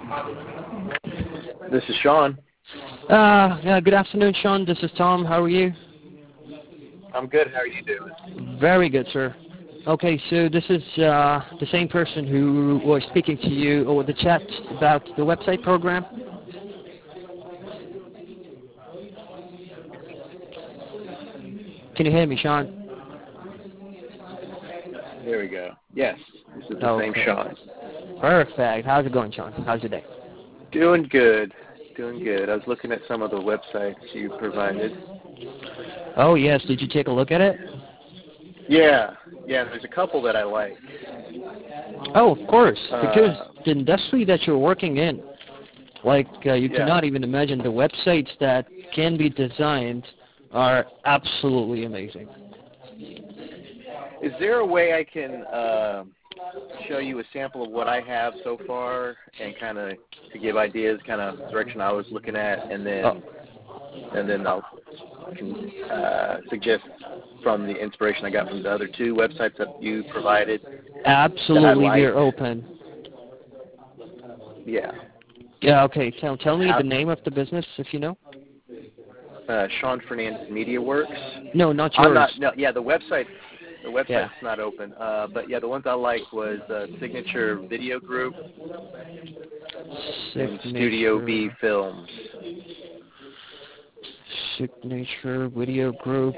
This is Sean. Yeah, good afternoon, Sean. This is Tom. How are you? I'm good. How are you doing? Very good, sir. Okay, so this is the same person who was speaking to you over the chat about the website program. Can you hear me, Sean? There we go. Yes, this is the Okay. same Sean. Perfect. How's it going, Sean? How's your day? Doing good. Doing good. I was looking at some of the websites you provided. Oh, yes. Did you take a look at it? Yeah. There's a couple that I like. Oh, of course. Because the industry that you're working in, you cannot even imagine the websites that can be designed are absolutely amazing. Is there a way I can show you a sample of what I have so far and kind of to give ideas, kind of direction I was looking at, and then I'll suggest from the inspiration I got from the other two websites that you provided? Absolutely, we're open. Yeah. Yeah, okay. Tell me the name of the business, if you know. Sean Fernandez Media Works. No, not yours. The website's not open. But yeah, the ones I liked was Signature Video Group and Studio B Films. Signature Video Group.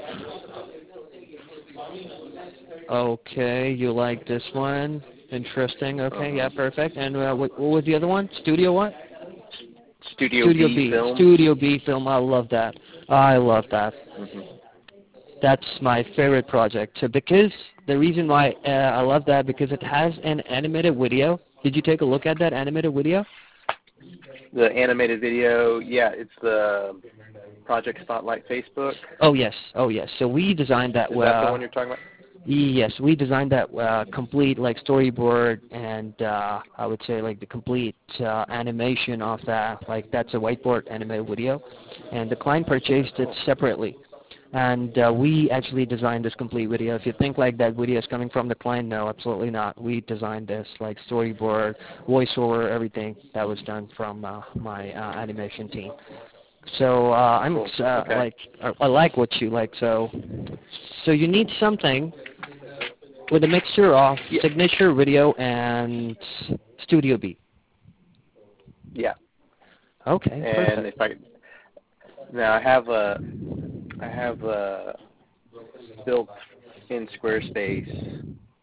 Okay, you like this one? Interesting. Okay, yeah, perfect. And what was the other one? Studio what? Studio B Film. Studio B Film. I love that. I love that. Mm-hmm. That's my favorite project. So because the reason why I love that because it has an animated video. Did you take a look at that animated video? The animated video, yeah, it's the Project Spotlight Facebook. Oh yes. So we designed that. Is that the one you're talking about? Yes, we designed that complete storyboard and I would say the complete animation of that. That's a whiteboard animated video, and the client purchased it separately. And we actually designed this complete video. If you think that video is coming from the client, no, absolutely not. We designed this storyboard, voiceover, everything that was done from my animation team. So I like what you like. So you need something with a mixture of Signature Video and Studio B. Yeah. Okay. And perfect. I have built in Squarespace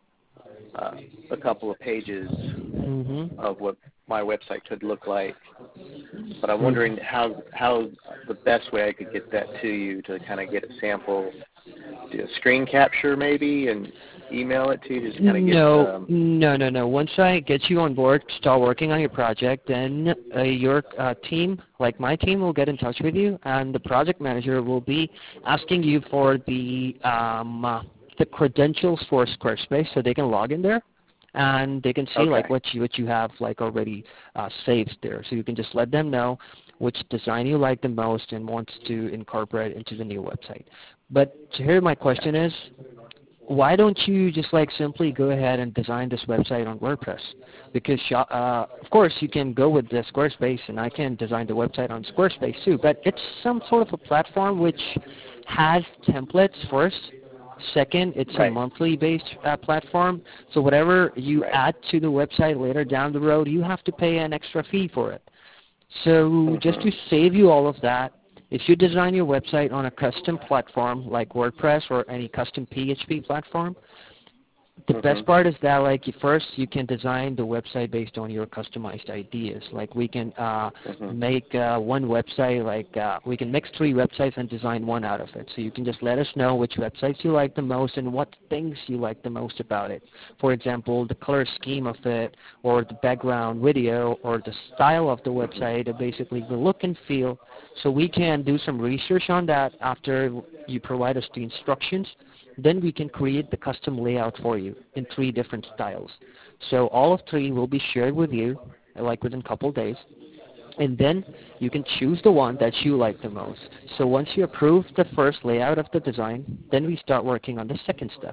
a couple of pages of what my website could look like, but I'm wondering how the best way I could get that to you to kind of get a sample, do a screen capture maybe, and email it to you to kind of get. No. Once I get you on board, start working on your project, then your team, like my team, will get in touch with you, and the project manager will be asking you for the credentials for Squarespace, so they can log in there, and they can see what you have already saved there. So you can just let them know which design you like the most and want to incorporate into the new website. But here my question is, why don't you just simply go ahead and design this website on WordPress? Because of course you can go with the Squarespace, and I can design the website on Squarespace too, but it's some sort of a platform which has templates first. Second, it's a monthly based platform, so whatever you add to the website later down the road, you have to pay an extra fee for it. So just to save you all of that, if you design your website on a custom platform like WordPress or any custom PHP platform, the best part is that first you can design the website based on your customized ideas. We can make one website, we can mix 3 websites and design one out of it. So you can just let us know which websites you like the most and what things you like the most about it. For example, the color scheme of it, or the background video, or the style of the website, or basically the look and feel. So we can do some research on that after you provide us the instructions. Then we can create the custom layout for you in 3 different styles. So all of 3 will be shared with you within a couple of days. And then you can choose the one that you like the most. So once you approve the first layout of the design, then we start working on the second step.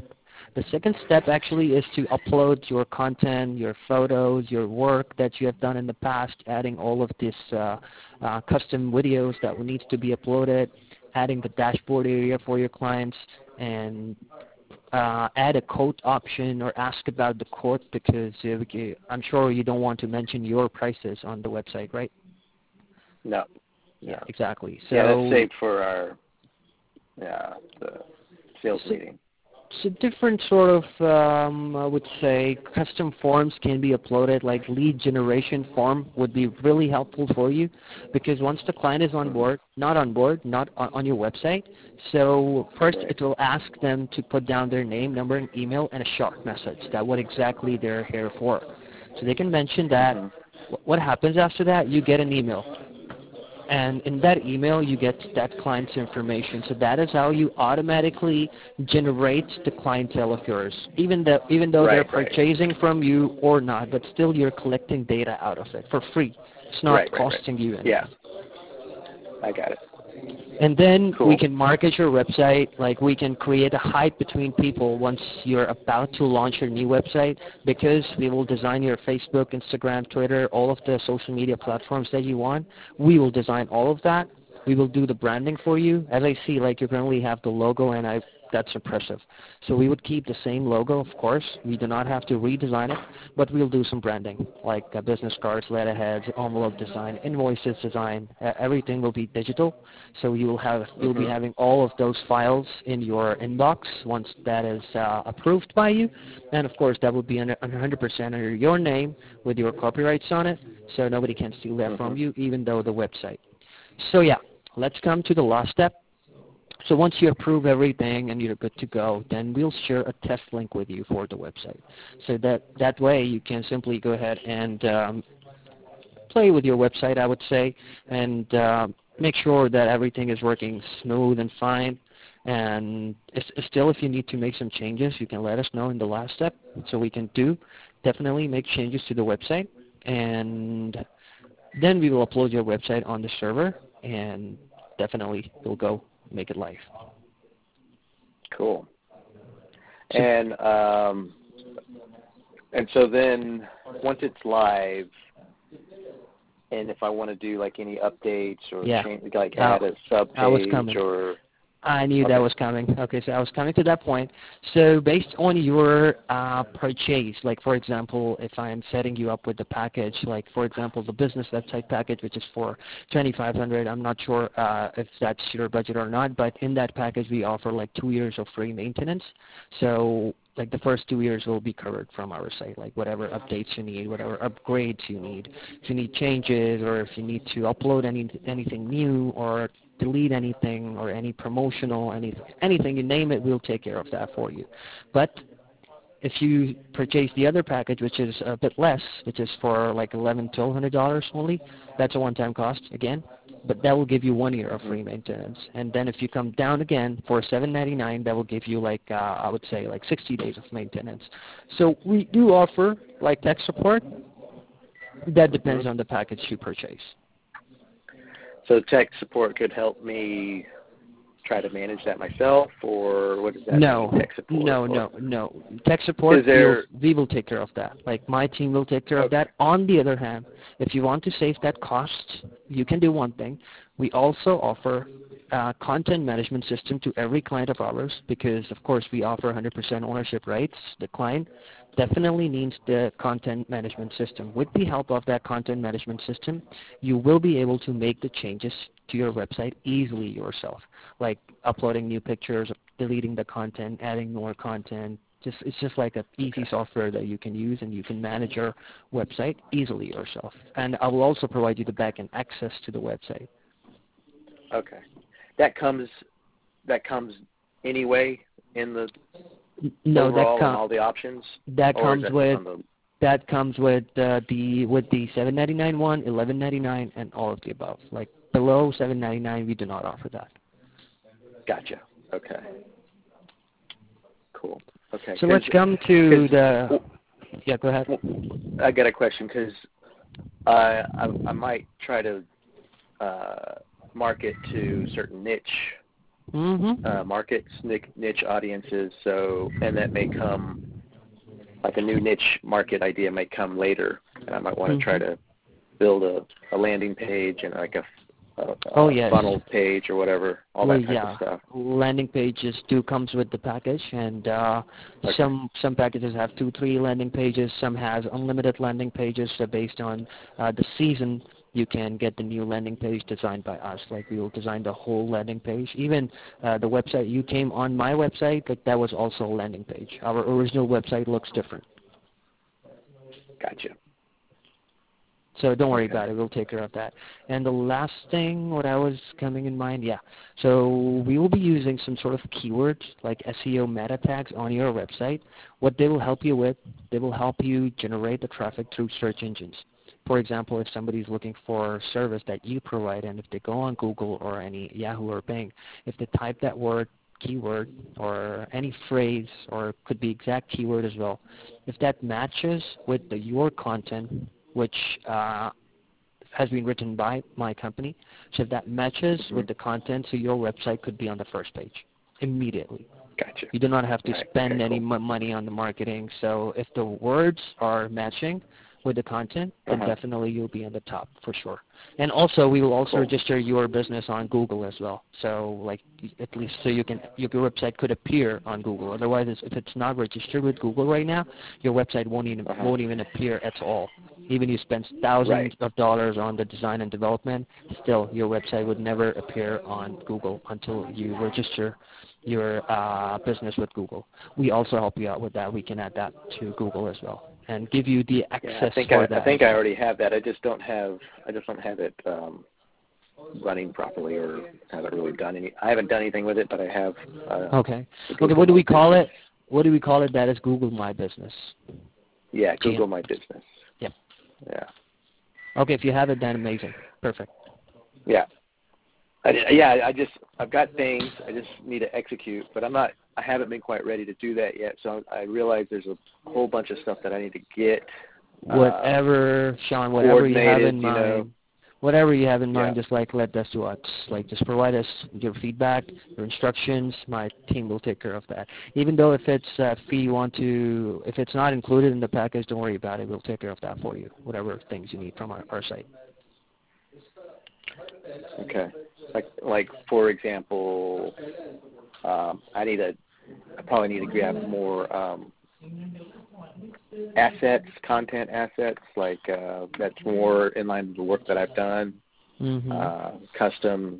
The second step actually is to upload your content, your photos, your work that you have done in the past, adding all of these custom videos that needs to be uploaded, adding the dashboard area for your clients, and add a quote option or ask about the quote, because I'm sure you don't want to mention your prices on the website, right? No. Yeah, exactly. So yeah, that's saved for our the sales meeting. So different sort of, I would say, custom forms can be uploaded, like lead generation form would be really helpful for you, because once the client is on board, not on your website, so first it will ask them to put down their name, number, and email, and a short message that what exactly they're here for. So they can mention that. What happens after that? You get an email. And in that email, you get that client's information. So that is how you automatically generate the clientele of yours, even though they're purchasing from you or not, but still you're collecting data out of it for free. It's not costing you anything. Yeah, I got it. And then we can market your website, like we can create a hype between people once you're about to launch your new website, because we will design your Facebook, Instagram, Twitter, all of the social media platforms that you want. We will design all of that. We will do the branding for you. As I see, like you currently have the logo, and that's impressive. So we would keep the same logo, of course. We do not have to redesign it, but we'll do some branding, like business cards, letterheads, envelope design, invoices design. Everything will be digital. So you'll be having all of those files in your inbox once that is approved by you. And of course, that will be 100% under your name with your copyrights on it, so nobody can steal that from you, even though the website. So yeah, let's come to the last step. So once you approve everything and you're good to go, then we'll share a test link with you for the website. So that way you can simply go ahead and play with your website, I would say, and make sure that everything is working smooth and fine. And still, if you need to make some changes, you can let us know in the last step, so we can definitely make changes to the website. And then we will upload your website on the server, and definitely we'll go make it live. Cool. And so then once it's live, and if I want to do like any updates or change, like add a sub page or... I knew that was coming. Okay, so I was coming to that point. So based on your purchase, like for example, if I'm setting you up with the package, like for example, the business website package, which is for $2,500, I'm not sure if that's your budget or not, but in that package we offer like 2 years of free maintenance. So like the first 2 years will be covered from our site, like whatever updates you need, whatever upgrades you need. If you need changes, or if you need to upload anything new, or delete anything, or any promotional, anything, you name it, we'll take care of that for you. But if you purchase the other package, which is a bit less, which is for like $1,100-$1,200 only, that's a one-time cost again, but that will give you 1 year of free maintenance. And then if you come down again for $799, that will give you like I would say like 60 days of maintenance. So we do offer like tech support. That depends on the package you purchase. So tech support could help me try to manage that myself, or what does that mean, tech support? No. Tech support, we will take care of that. Like my team will take care of that. On the other hand, if you want to save that cost, you can do one thing. We also offer a content management system to every client of ours, because of course we offer 100% ownership rights. The client definitely needs the content management system. With the help of that content management system, you will be able to make the changes to your website easily yourself, like uploading new pictures, deleting the content, adding more content. It's just like an easy software that you can use, and you can manage your website easily yourself. And I will also provide you the backend access to the website. Okay. That comes anyway in the overall and all the options? That comes with the $799 one, $1199, and all of the above. Like below $799, we do not offer that. Gotcha. Okay. Cool. Okay. So let's come to the... Yeah, go ahead. I got a question, because I might try to market to certain niche markets, niche audiences. So, and that may come, like a new niche market idea may come later, and I might want to try to build a landing page and like a funnel page or whatever, all that type of stuff. Landing pages comes with the package, and some packages have 2-3 landing pages. Some has unlimited landing pages. So based on the season, you can get the new landing page designed by us. Like we will design the whole landing page. Even the website you came on my website, like that was also a landing page. Our original website looks different. Gotcha. So don't worry about it. We'll take care of that. And the last thing, what I was coming in mind, so we will be using some sort of keywords like SEO meta tags on your website. What they will help you with, they will help you generate the traffic through search engines. For example, if somebody's looking for a service that you provide, and if they go on Google or any Yahoo or Bing, if they type that word, keyword, or any phrase, or could be exact keyword as well, if that matches with your content, which has been written by my company, so if that matches with the content, so your website could be on the first page immediately. Gotcha. You do not have to spend any money on the marketing. So if the words are matching with the content, then definitely you'll be on the top for sure. And also, we will also register your business on Google as well. So, like, at least so your website could appear on Google. Otherwise, if it's not registered with Google right now, your website won't even appear at all. Even you spend thousands of dollars on the design and development, still your website would never appear on Google until you register your business with Google. We also help you out with that. We can add that to Google as well and give you the access for that. I think I already have that. I just don't have it running properly, or haven't really done any. I haven't done anything with it, but I have. Okay. What do we call it? What do we call it? That is Google My Business. Yeah, Google My Business. Yep. Yeah. Okay, if you have it, then amazing. Perfect. Yeah. I've got things. I just need to execute, but I haven't been quite ready to do that yet. So I realize there's a whole bunch of stuff that I need to get. Sean, whatever you have in mind. You know, whatever you have in mind, just let us do it. Like, just provide us your feedback, your instructions. My team will take care of that. Even though if it's fee if it's not included in the package, don't worry about it. We'll take care of that for you. Whatever things you need from our site. Okay. Like for example, I probably need to grab more content assets, like that's more in line with the work that I've done. Custom,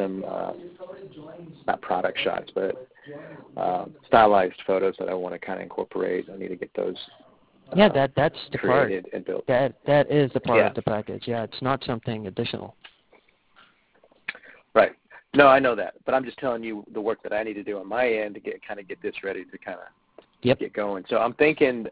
not product shots, but stylized photos that I want to kind of incorporate. I need to get those. That's the part. And built. That is the part of the package. Yeah, it's not something additional. Right. No, I know that, but I'm just telling you the work that I need to do on my end to get this ready to kind of get going. So I'm thinking,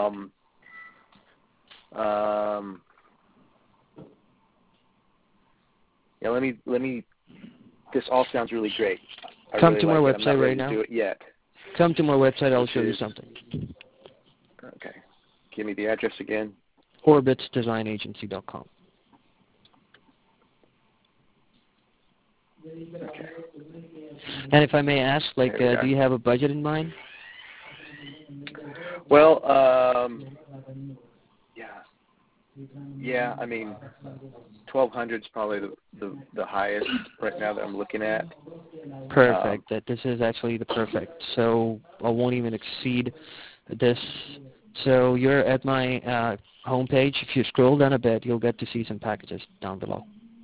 let me. This all sounds really great. Come to my website right now. Do it yet. Come to my website. I'll show you something. Okay. Give me the address again. OrbitsDesignAgency.com. Okay. And if I may ask, do you have a budget in mind? Well, yeah. I mean, 1,200 is probably the highest right now that I'm looking at. Perfect. This is actually the perfect. So I won't even exceed this. So you're at my homepage. If you scroll down a bit, you'll get to see some packages down below.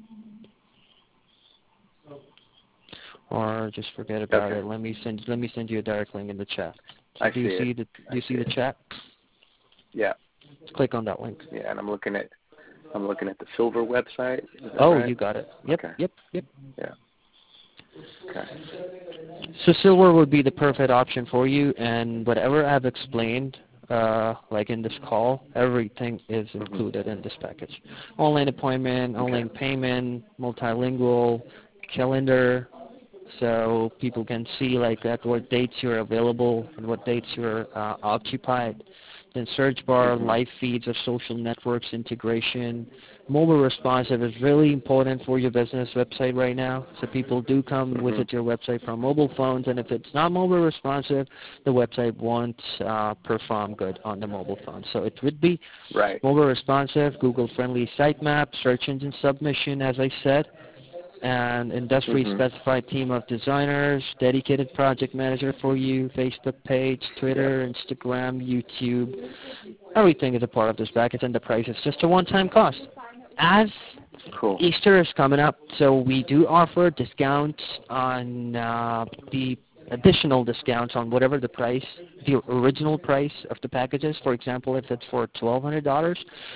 Or just forget about it. Let me send you a direct link in the chat. So do you see the chat? Yeah. Click on that link. Yeah, and I'm looking at the Silver website. Right? You got it. Yep. Okay. Yep. Yeah. Okay. So Silver would be the perfect option for you, and whatever I've explained, like in this call, everything is included in this package. Online appointment, online payment, multilingual, calendar, so people can see what dates you're available and what dates you're occupied. Then search bar, live feeds of social networks, integration, mobile responsive is really important for your business website right now. So people do come visit your website from mobile phones, and if it's not mobile responsive, the website won't perform good on the mobile phone. So it would be mobile responsive, Google-friendly sitemap, search engine submission, as I said, and industry-specified team of designers, dedicated project manager for you, Facebook page, Twitter, Instagram, YouTube. Everything is a part of this package, and the price is just a one-time cost. As Easter is coming up, so we do offer discounts on the additional discounts on whatever the price, the original price of the packages. For example, if it's for $1,200,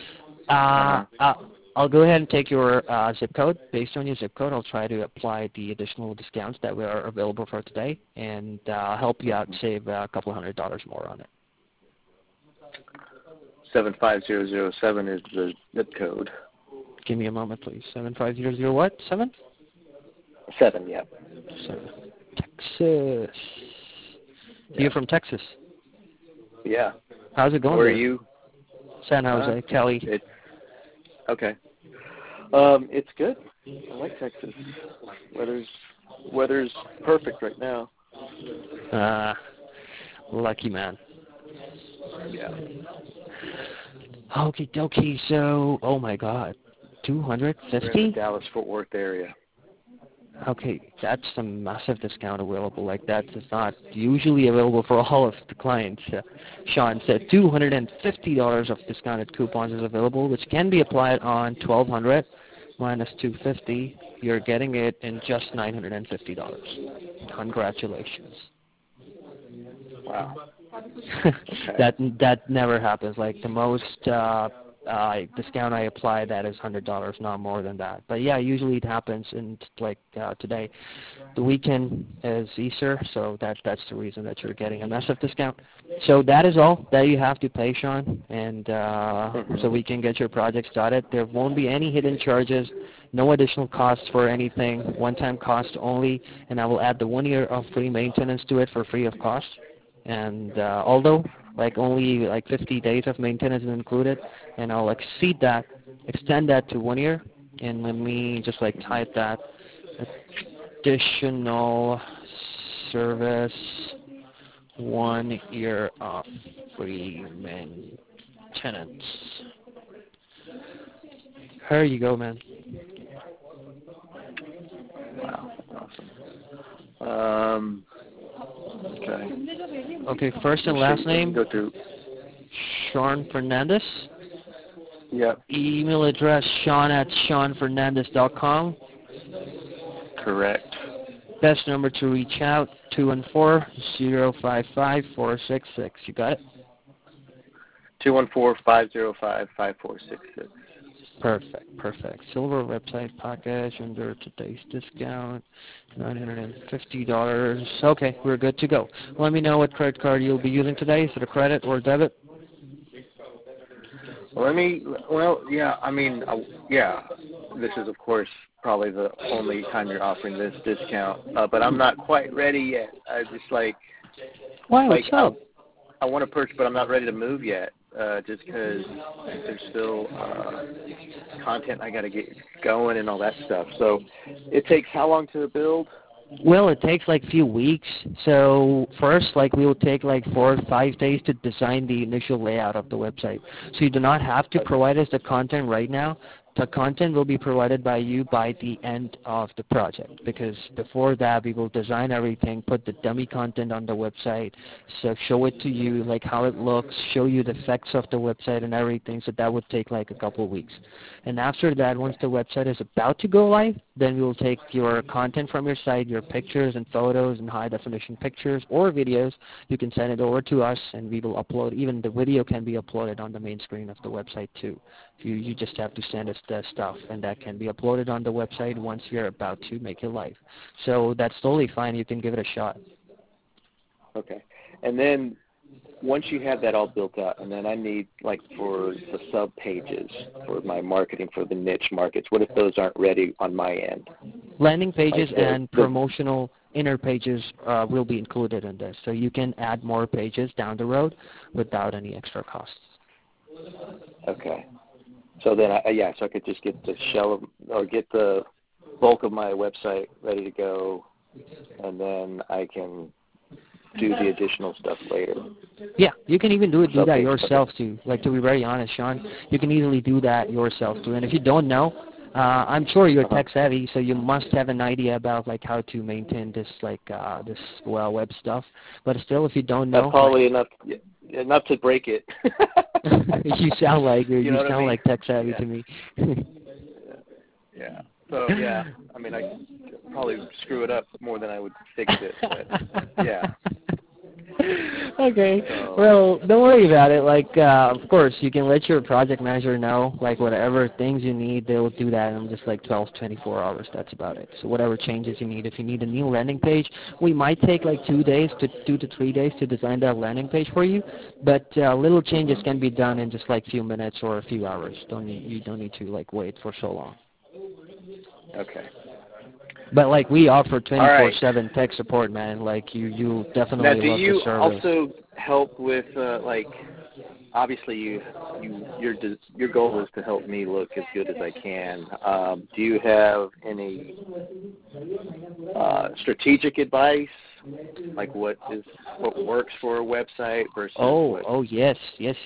I'll go ahead and take your zip code. Based on your zip code, I'll try to apply the additional discounts that are available for today, and help you out, save a couple $100 more on it. 75007 is the zip code. Give me a moment, please. 7500 what? 7? 7, yeah. 7. Texas. You're from Texas? Yeah. How's it going Where there? are you? San Jose, Cali. Okay. It's good. I like Texas. Weather's perfect right now. Lucky man. Yeah. Okie dokie. So, oh my God, 250? We're in the Dallas-Fort Worth area. Okay, that's a massive discount available. Like that is not usually available for all of the clients. Sean said $250 of discounted coupons is available, which can be applied on $1,200 minus $250. You're getting it in just $950. Congratulations. Wow. That never happens. Like the most discount I apply, that is $100, not more than that. But yeah, usually it happens. And like today, the weekend is Easter, so that's the reason that you're getting a massive discount. So that is all that you have to pay, Sean, and so we can get your project started. There won't be any hidden charges, no additional costs for anything, one-time cost only, and I will add the 1 year of free maintenance to it for free of cost. And although like only like 50 days of maintenance is included, and I'll extend that to 1 year. And let me just like type that additional service, 1 year of free maintenance. Here you go, man. Wow, awesome. Okay, first and last name, go through. Sean Fernandez. Yep. Email address, sean@seanfernandez.com. Correct. Best number to reach out, 214-055-466. You got it? 214-505-5466. Perfect. Silver website package under today's discount, $950. Okay, we're good to go. Let me know what credit card you'll be using today. Is it a credit or debit? This is, of course, probably the only time you're offering this discount, but I'm not quite ready yet. I just Why? What's up? I want to purchase, but I'm not ready to move yet, just because there's still content I got to get going and all that stuff. So it takes how long to build? Well, it takes like a few weeks. So first, like we will take like 4 or 5 days to design the initial layout of the website. So you do not have to provide us the content right now. The content will be provided by you by the end of the project, because before that we will design everything, put the dummy content on the website, so show it to you like how it looks, show you the effects of the website and everything. So that would take like a couple of weeks. And after that, once the website is about to go live, then we will take your content from your site, your pictures and photos and high definition pictures or videos. You can send it over to us and we will upload. Even the video can be uploaded on the main screen of the website too. You just have to send us the stuff, and that can be uploaded on the website once you're about to make it live. So that's totally fine. You can give it a shot. Okay. And then once you have that all built out, and then I need, like, for the sub-pages for my marketing for the niche markets, what if those aren't ready on my end? Landing pages and promotional inner pages will be included in this. So you can add more pages down the road without any extra costs. Okay. So then, so I could just get the get the bulk of my website ready to go, and then I can do the additional stuff later. Yeah, you can even do that yourself too. Like, to be very honest, Sean, you can easily do that yourself too. And if you don't know, I'm sure you're tech savvy, so you must have an idea about like how to maintain this this web stuff. But still, if you don't know, that's probably enough to break it. You sound like you sound like tech savvy to me. Yeah. So I mean, I probably screw it up more than I would fix it. But yeah. Okay. So, well, don't worry about it. Like, of course, you can let your project manager know, like, whatever things you need, they'll do that in just like 12 to 24 hours. That's about it. So whatever changes you need. If you need a new landing page, we might take like 2 to 3 days to design that landing page for you. But little changes can be done in just like few minutes or a few hours. You don't need to like wait for so long. Okay. But like, we offer 24/7 tech support, man. Like, you definitely now, love the service. do you also help with like? Obviously, your goal is to help me look as good as I can. Do you have any strategic advice, like what works for a website versus? Yes.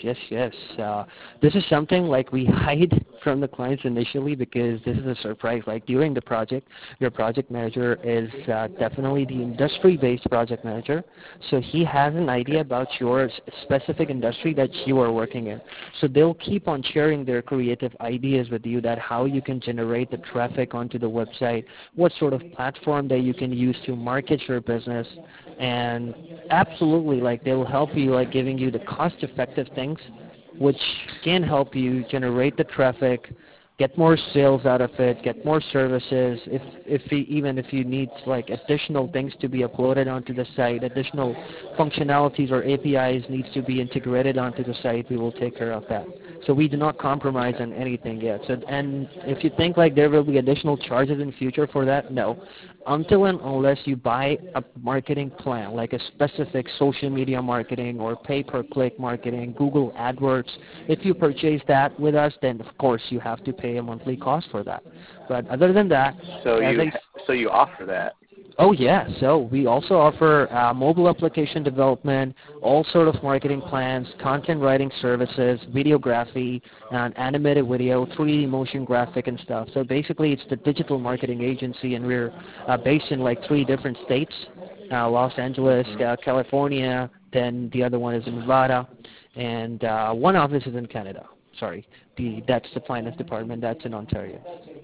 This is something like we hide from the clients initially because this is a surprise. Like, during the project, your project manager is definitely the industry-based project manager, so he has an idea about your specific industry that you are working in. So they'll keep on sharing their creative ideas with you, that how you can generate the traffic onto the website, what sort of platform that you can use to market your business, and absolutely, like, they will help you, like, giving you the cost-effective things which can help you generate the traffic, get more sales out of it, get more services. Even if you need like additional things to be uploaded onto the site, additional functionalities or APIs needs to be integrated onto the site, we will take care of that. So we do not compromise on anything yet. So, and if you think like there will be additional charges in future for that, no. Until and unless you buy a marketing plan, like a specific social media marketing or pay-per-click marketing, Google AdWords, if you purchase that with us, then of course you have to pay a monthly cost for that. But other than that, so you offer that. Oh yeah, so we also offer mobile application development, all sort of marketing plans, content writing services, videography, and animated video, 3D motion graphic and stuff. So basically it's the digital marketing agency, and we're based in like 3 different states, Los Angeles, California, then the other one is in Nevada, and one office is in Canada. Sorry, that's the finance department, that's in Ontario.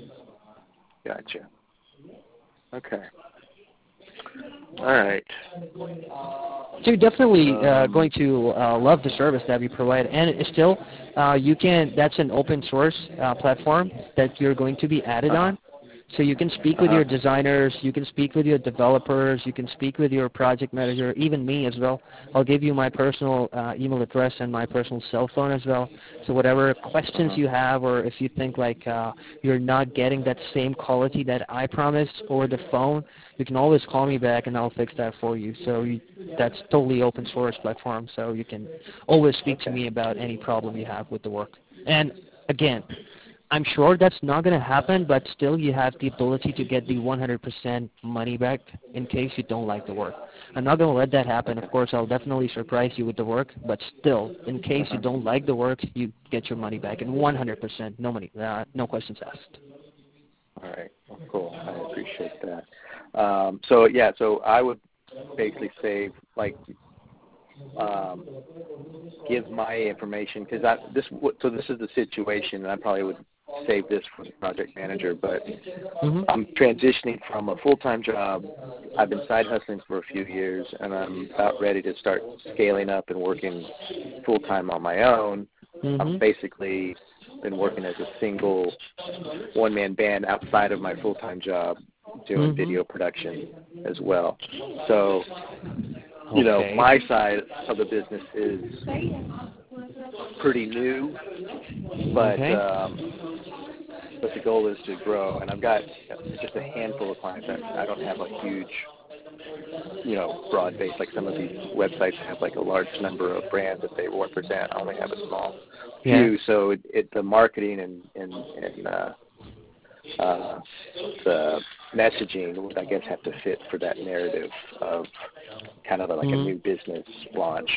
Gotcha. Okay. All right. So you're definitely going to love the service that we provide, and it's still that's an open source platform that you're going to be added on. So you can speak with your designers, you can speak with your developers, you can speak with your project manager, even me as well. I'll give you my personal email address and my personal cell phone as well. So whatever questions you have, or if you think like you're not getting that same quality that I promised over the phone, you can always call me back and I'll fix that for you. So that's totally open source platform, so you can always speak to me about any problem you have with the work. And again, I'm sure that's not going to happen, but still you have the ability to get the 100% money back in case you don't like the work. I'm not going to let that happen. Of course, I'll definitely surprise you with the work, but still, in case you don't like the work, you get your money back, and 100%, no money, no questions asked. All right. Well, cool. I appreciate that. So I would basically say, like, give my information, because this is the situation, and I probably would save this for the project manager, but I'm transitioning from a full-time job. I've been side hustling for a few years, and I'm about ready to start scaling up and working full-time on my own. I've basically been working as a single one-man band outside of my full-time job, doing video production as well. So, you know, my side of the business is pretty new, but the goal is to grow. And I've got just a handful of clients. I don't have a huge, broad base like some of these websites have, like a large number of brands that they represent. I only have a small few, so the marketing and the messaging would, I guess, have to fit for that narrative of kind of like a new business launch.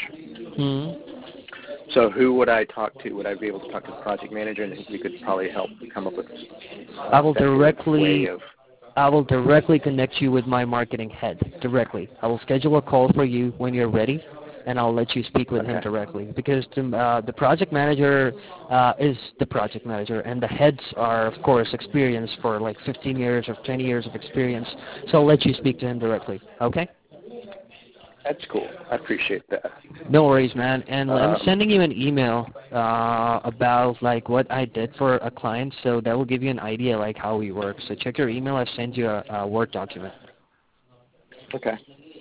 So who would I talk to? Would I be able to talk to the project manager, and you could probably help come up with I will directly connect you with my marketing head directly. I will schedule a call for you when you're ready, and I'll let you speak with him directly, because the project manager is the project manager, and the heads are, of course, experienced for like 15 years or 20 years of experience, so I'll let you speak to him directly, okay? That's cool. I appreciate that. No worries, man. And I'm sending you an email about like what I did for a client, so that will give you an idea like how we work. So check your email. I've sent you a Word document. Okay.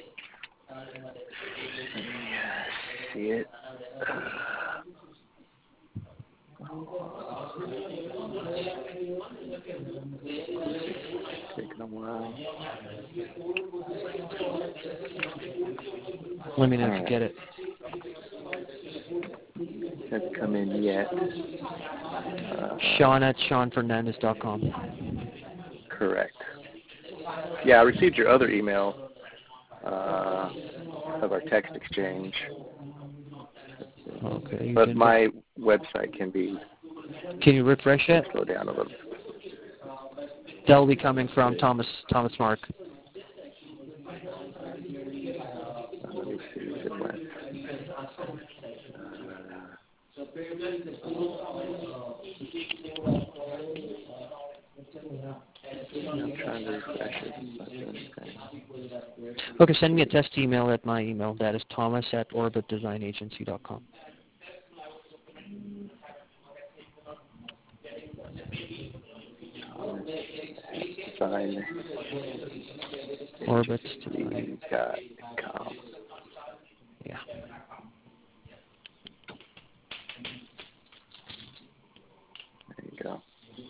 See it. Taking a while. Let me know if you get it. Hasn't come in yet. Sean at SeanFernandez.com. Correct. Yeah, I received your other email of our text exchange. Okay. But my website can be... Can you refresh it? Slow down a little. That will be coming from Thomas Mark. Let me see if it went. I'm trying to refresh it. It's not doing anything. Okay, send me a test email at my email. That is Thomas at OrbitDesignAgency.com. OrbitDesign.com. Yeah. There you go.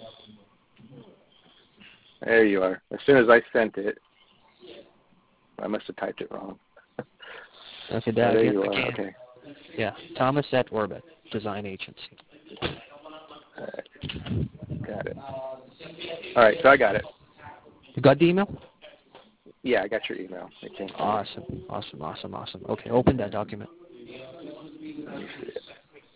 There you are. As soon as I sent it, I must have typed it wrong. Okay, there you are. Okay. Yeah, Thomas at Orbit Design Agency. All right. Got it. All right, so I got it. You got the email? Yeah, I got your email. Awesome. Okay, open that document. Let me see it.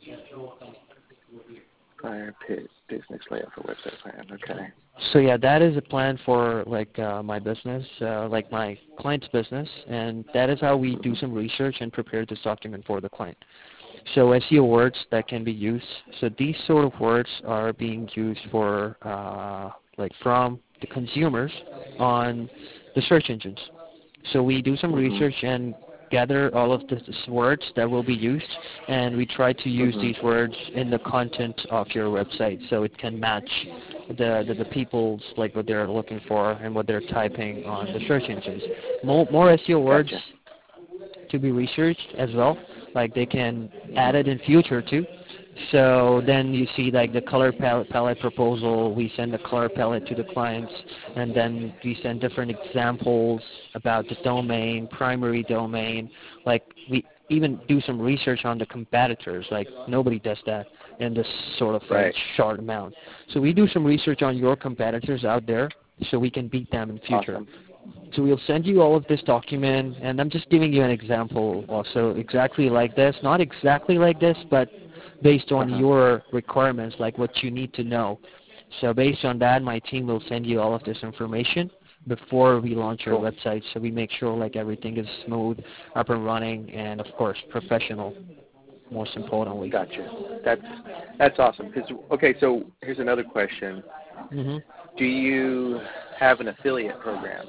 Fire pit business layout for website plan. Okay. So yeah, that is a plan for like my business, like my client's business, and that is how we do some research and prepare this document for the client. So SEO words that can be used. So these sort of words are being used for like from the consumers on the search engines. So we do some research and gather all of these words that will be used, and we try to use these words in the content of your website so it can match the people's like what they're looking for and what they're typing on the search engines. More SEO words to be researched as well, like they can add it in future too. So then you see like the color palette proposal, we send the color palette to the clients, and then we send different examples about the domain, primary domain. Like we even do some research on the competitors, like nobody does that in this sort of short amount. So we do some research on your competitors out there so we can beat them in future. Awesome. So we'll send you all of this document, and I'm just giving you an example also exactly like this, not exactly like this, but based on your requirements, like what you need to know. So based on that, my team will send you all of this information before we launch your website, so we make sure like everything is smooth, up and running, and of course professional, most importantly. Gotcha. That's awesome. Okay, so here's another question. Do you have an affiliate program?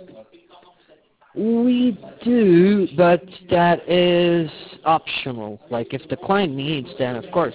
We do, but that is optional. Like if the client needs, then of course.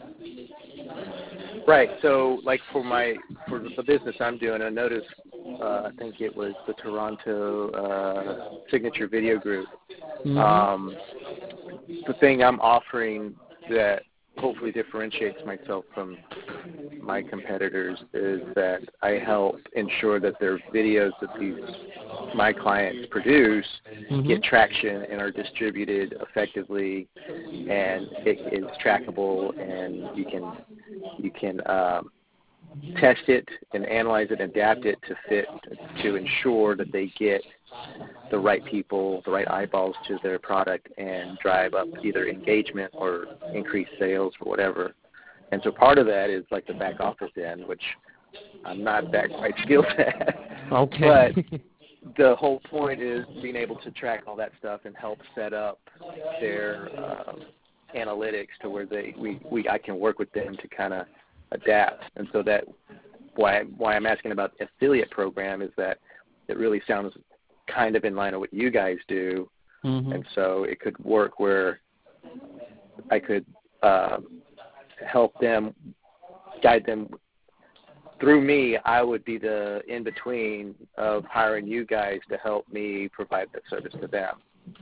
Right. So like for the business I'm doing, I noticed I think it was the Toronto Signature Video Group. The thing I'm offering that hopefully differentiates myself from my competitors is that I help ensure that their videos that my clients produce get traction and are distributed effectively, and it is trackable, and you can test it and analyze it and adapt it to ensure that they get the right people, the right eyeballs to their product and drive up either engagement or increase sales or whatever. And so part of that is like the back office end, which I'm not that quite skilled at. Okay. But the whole point is being able to track all that stuff and help set up their analytics to where I can work with them to kind of adapt. And so that why I'm asking about the affiliate program is that it really sounds kind of in line with what you guys do, and so it could work where I could help them, guide them through me. I would be the in-between of hiring you guys to help me provide that service to them.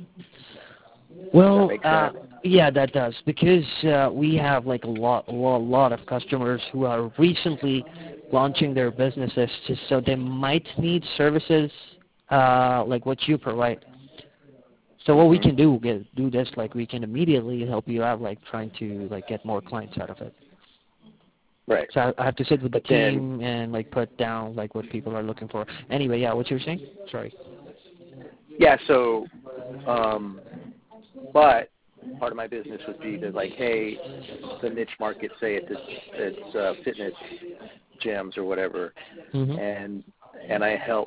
Well, yeah, that does, because we have like a lot of customers who are recently launching their businesses, so they might need services like what you provide. So what we can do this, like we can immediately help you out, like trying to like get more clients out of it. Right. So I have to sit with the team and like put down like what people are looking for. Anyway, yeah, what you were saying? Sorry. Yeah. So, but part of my business would be to like, hey, the niche market, say it's fitness gyms or whatever, and I help.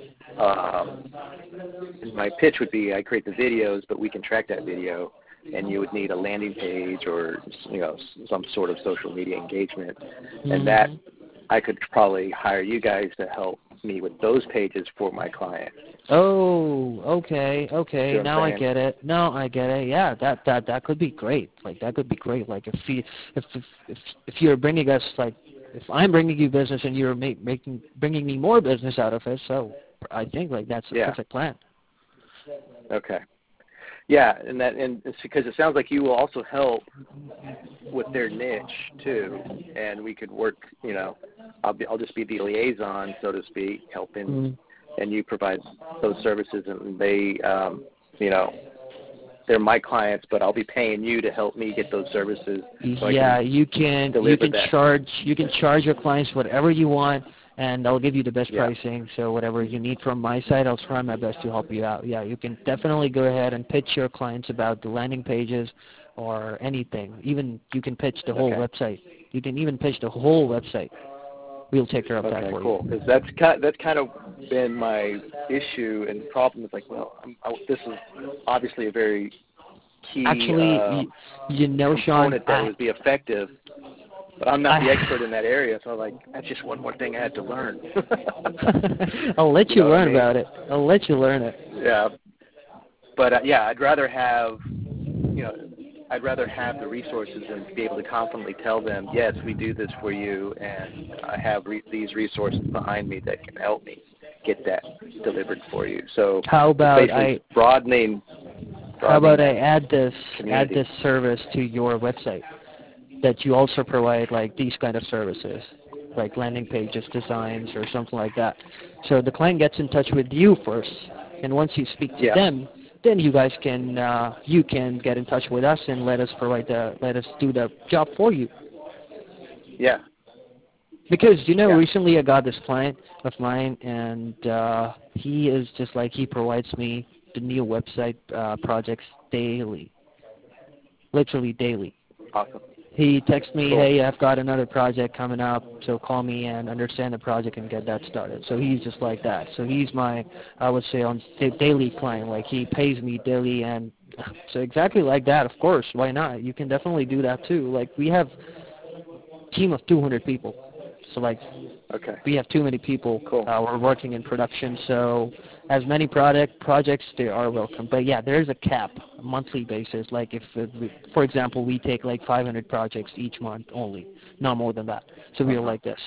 My pitch would be I create the videos, but we can track that video, and you would need a landing page or some sort of social media engagement, and that I could probably hire you guys to help me with those pages for my client. Oh, okay. Now I get it. Yeah, that could be great. Like that could be great. Like if you're bringing us like. If I'm bringing you business and you're bringing me more business out of it, so I think like that's a perfect plan. Okay. Yeah, and it's because it sounds like you will also help with their niche too, and we could work. I'll just be the liaison, so to speak, helping, and you provide those services, and they, they're my clients, but I'll be paying you to help me get those services. So you can charge your clients whatever you want, and I'll give you the best pricing. So whatever you need from my side, I'll try my best to help you out. Yeah, you can definitely go ahead and pitch your clients about the landing pages or anything. Even you can pitch the whole website. You can even pitch the whole website. We'll take care of that for you. Cool. Because that's kind of been my issue and problem. Is like, this is obviously a very key Actually, Sean, that would be effective. But I'm not the expert in that area, so like that's just one more thing I had to learn. I'll let you learn about it. I'll let you learn it. Yeah. But I'd rather have the resources and be able to confidently tell them, yes, we do this for you, and I have these resources behind me that can help me get that delivered for you. So how about broadening how about I add this service to your website, that you also provide like these kind of services, like landing pages, designs, or something like that. So the client gets in touch with you first, and once you speak to them, then you guys can get in touch with us and let us do the job for you. Yeah. Because recently I got this client of mine, and he is just like, he provides me the new website projects daily, literally daily. Awesome. He texts me, hey, I've got another project coming up, so call me and understand the project and get that started. So he's just like that. So he's my, I would say, on daily client. Like he pays me daily, and so exactly like that. Of course, why not? You can definitely do that too. Like we have a team of 200 people. So like we have too many people. We're working in production, so as many projects, they are welcome. But yeah, there's a cap, a monthly basis. Like if, for example, we take like 500 projects each month only, not more than that. So we are like this.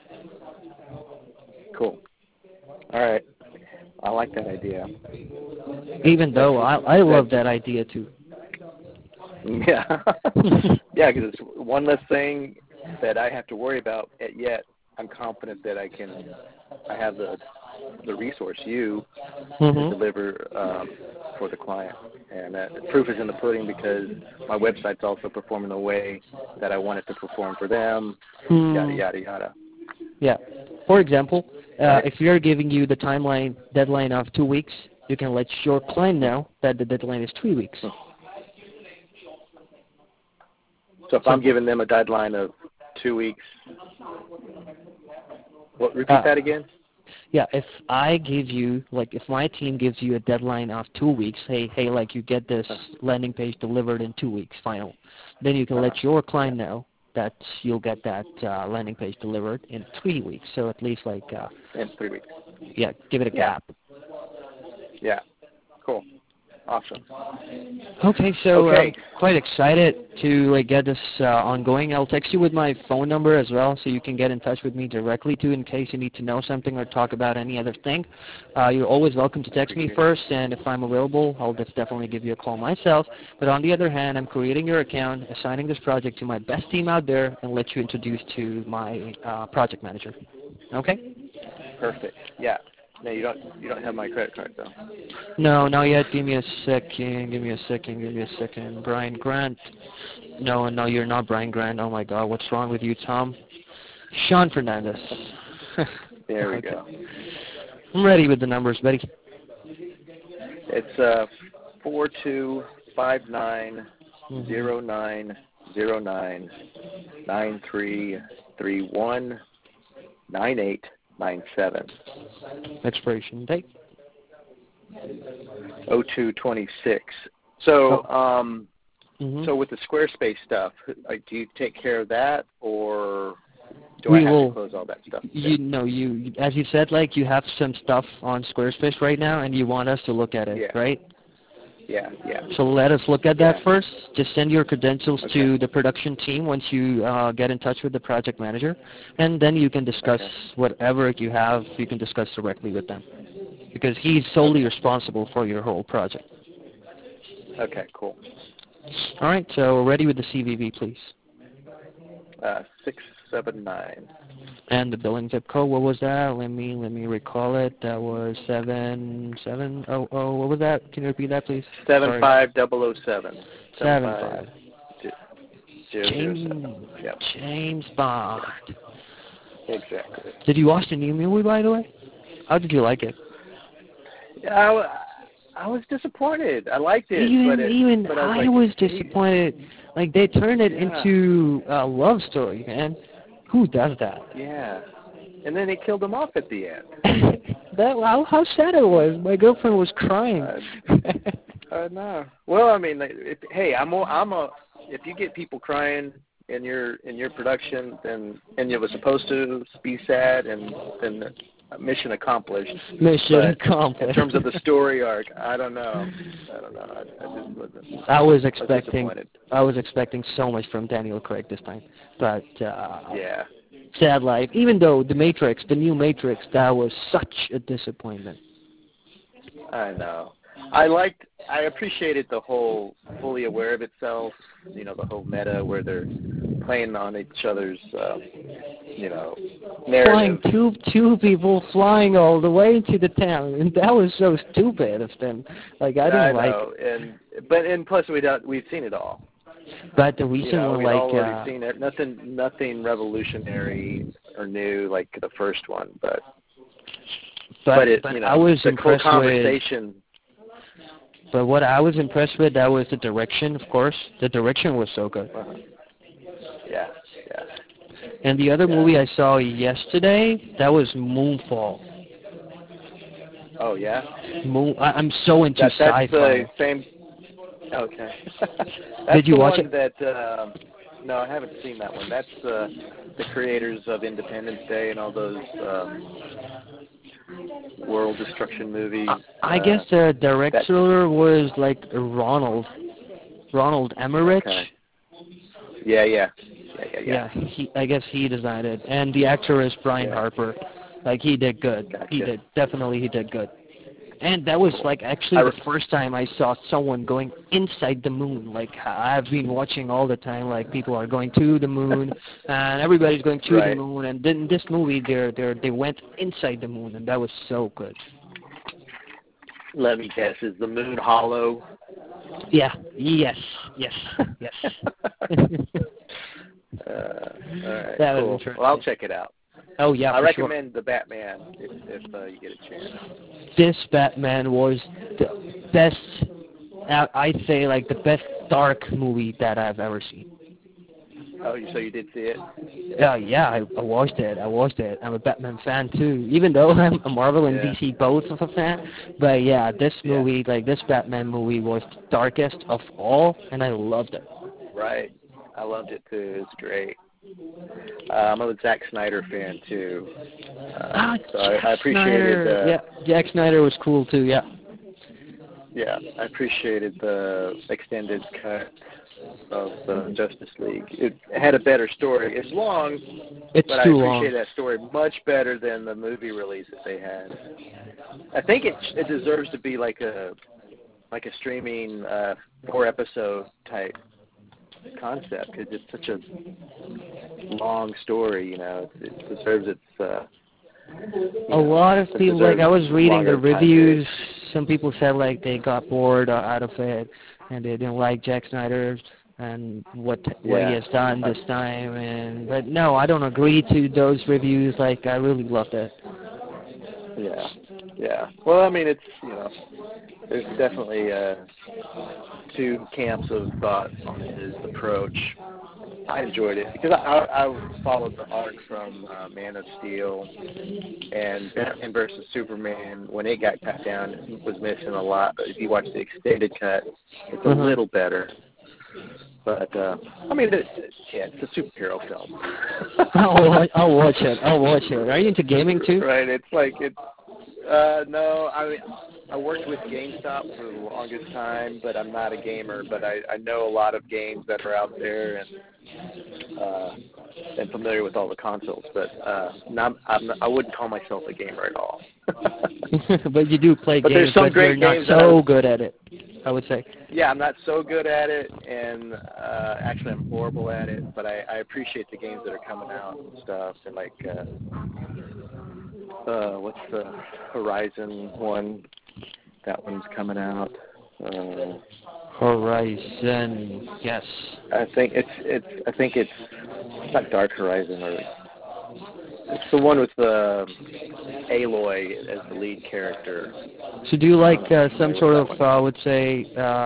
Cool. All right. I like that idea. Even though I love that idea too. Yeah. Yeah, because one less thing that I have to worry about, yet I'm confident that I have the resource, to deliver for the client. And the proof is in the pudding because my website's also performing the way that I want it to perform for them, yada, yada, yada. Yeah. For example, if we are giving you the deadline of 2 weeks, you can let your client know that the deadline is 3 weeks. So if I'm giving them a deadline of 2 weeks, repeat that again? Yeah, if I give you, if my team gives you a deadline of 2 weeks, hey, you get this landing page delivered in 2 weeks, final. Then you can let your client know that you'll get that landing page delivered in 3 weeks. So at least in 3 weeks. Yeah, give it a gap. Yeah, cool. Awesome. Okay, so I'm quite excited to get this ongoing. I'll text you with my phone number as well, so you can get in touch with me directly too, in case you need to know something or talk about any other thing. You're always welcome to text me first, and if I'm available, I'll definitely give you a call myself. But on the other hand, I'm creating your account, assigning this project to my best team out there, and let you introduce to my project manager. Okay? Perfect. Yeah. No, you don't have my credit card, though. No, not yet. Give me a second. Brian Grant. No, you're not Brian Grant. Oh, my God. What's wrong with you, Tom? Sean Fernandez. There we go. I'm ready with the numbers, Betty. It's 4259090993319897. Expiration date? 02/26. So, so with the Squarespace stuff, do you take care of that, or do I have to close all that stuff? You as you said, you have some stuff on Squarespace right now, and you want us to look at it, right? Yeah. So let us look at that first. Just send your credentials to the production team once you get in touch with the project manager, and then you can discuss whatever you have. You can discuss directly with them, because he's solely responsible for your whole project. Okay, cool. All right, so we're ready with the CVV, please. 679. And the billing zip code, what was that? Let me recall it. That was 7700. What was that? Can you repeat that, please? 75007. 75. Yep. James Bond. Exactly. Did you watch the new movie, by the way? How did you like it? I was disappointed. I liked it, but I was disappointed. They turned it into a love story, man. Who does that? Yeah. And then they killed him off at the end. How sad it was. My girlfriend was crying. No. Well, I mean, if you get people crying in your production, then and it was supposed to be sad, and then mission accomplished. Mission accomplished. In terms of the story arc, I don't know. I just wasn't. I was expecting so much from Daniel Craig this time, but sad life. Even though the new Matrix, that was such a disappointment. I know. I appreciated the whole fully aware of itself, the whole meta where they're playing on each other's, narrative. Flying two people flying all the way to the town, and that was so stupid of them. I didn't like it. And plus we've seen it all. But the recent one, we've already seen it. Nothing revolutionary or new like the first one, but I was impressed conversation. But what I was impressed with, that was the direction, of course. The direction was so good. Yeah. And the other movie I saw yesterday, that was Moonfall. Oh, yeah? I'm so into sci-fi. That's the same. Okay. Did you watch it? No, I haven't seen that one. That's the creators of Independence Day and all those world destruction movies. I guess the director was Ronald Emmerich. Okay. Yeah. I guess he designed it, and the actor is Brian Harper. He did good. Gotcha. He did good. And that was like actually the first time I saw someone going inside the moon. Like I've been watching all the time, like people are going to the moon, and everybody's going to the moon. And then this movie, they went inside the moon, and that was so good. Let me guess, is the moon hollow? Yeah. Yes. Yes. Yes. All right. That cool. was Well, I'll check it out. Oh yeah. I recommend the Batman if you get a chance. This Batman was the best. I'd say like the best dark movie that I've ever seen. Oh, so you did see it? Yeah, I watched it. I'm a Batman fan too, even though I'm a Marvel and DC both of a fan. But yeah, this movie, like this Batman movie, was the darkest of all, and I loved it. Right, I loved it too. It's great. I'm a Zack Snyder fan too, so I appreciated. Yeah, Zack Snyder was cool too. Yeah. Yeah, I appreciated the extended cut of the Justice League. It had a better story. It's long, but I appreciate that story much better than the movie release that they had. I think it deserves to be like a streaming 4-episode type concept because it's such a long story. You know, it deserves its. A lot of people, like I was reading the reviews, some people said like they got bored out of it and they didn't like Zack Snyder and what he has done this time. But no, I don't agree to those reviews. Like I really loved it. Yeah. Well, I mean, it's there's definitely two camps of thought on his approach. I enjoyed it because I followed the arc from Man of Steel and Batman versus Superman. When it got cut down, it was missing a lot. But if you watch the extended cut, it's a little better. But I mean, it's a superhero film. I'll watch it. Are you into gaming too? Right. It's like no. I mean, I worked with GameStop for the longest time, but I'm not a gamer. But I know a lot of games that are out there, and I'm familiar with all the consoles. But I wouldn't call myself a gamer at all. But you do play games, there's some but great you're games not so good at it, I would say. Yeah, I'm not so good at it, and actually I'm horrible at it. But I appreciate the games that are coming out and stuff, and like what's the Horizon one? That one's coming out. Horizon, yes. I think it's not Dark Horizon, or it's the one with the Aloy as the lead character. So do you like some sort of, I would say,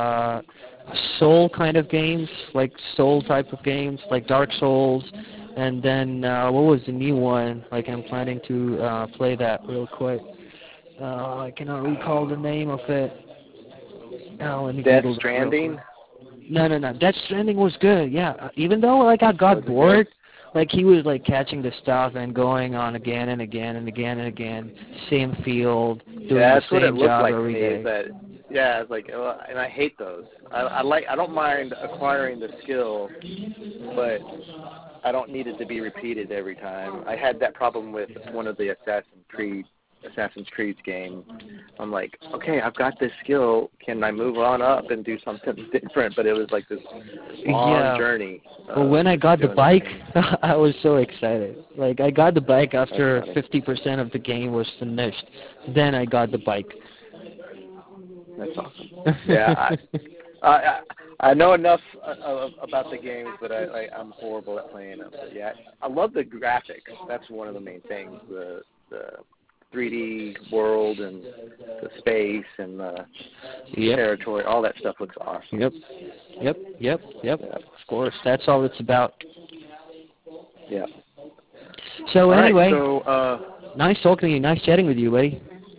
Soul kind of games, like Soul type of games, like Dark Souls, and then what was the new one? Like I'm planning to play that real quick. I cannot recall the name of it. Let me Death Stranding? No. Death Stranding was good, yeah. Even though like I got bored, like he was like catching the stuff and going on again and again and again and again, same field, doing the same job every day. It's like, and I hate those. I don't mind acquiring the skill, but I don't need it to be repeated every time. I had that problem with one of the Assassin's Creed game. I'm like, okay, I've got this skill. Can I move on up and do something different? But it was like this long journey. Well, when I got the bike, I was so excited. Like, I got the bike after 50% of the game was finished. Then I got the bike. That's awesome. Yeah, I know enough about the games, but I'm horrible at playing them. But yeah, I love the graphics. That's one of the main things. The 3D world and the space and the territory, all that stuff looks awesome. Yep. Of course, that's all it's about. Yeah. So anyway, right, nice talking to you. Nice chatting with you, buddy.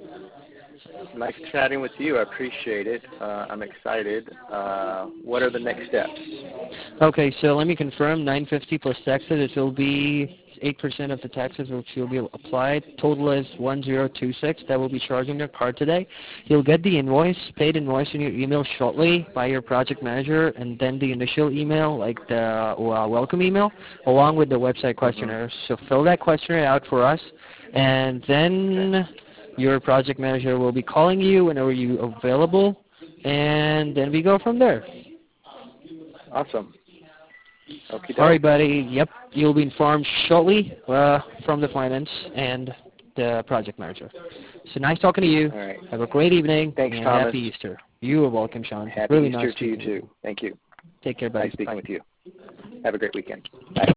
Nice chatting with you. I appreciate it. I'm excited. What are the next steps? Okay, so let me confirm. $950 plus taxes. It will be 8% of the taxes which will be applied. Total is $1026. That will be charged on your card today. You'll get the paid invoice in your email shortly by your project manager, and then the initial email, like the welcome email, along with the website questionnaire. So fill that questionnaire out for us, and then Your project manager will be calling you whenever you're available, and then we go from there. Awesome. Okay. All right, buddy. Yep, you'll be informed shortly from the finance and the project manager. So nice talking to you. All right. Have a great evening. Thanks, and Thomas. Happy Easter. You are welcome, Sean. Happy really Easter nice to you, speaking. too. Thank you. Take care, buddy. Nice speaking Bye. with you. Have a great weekend. Bye.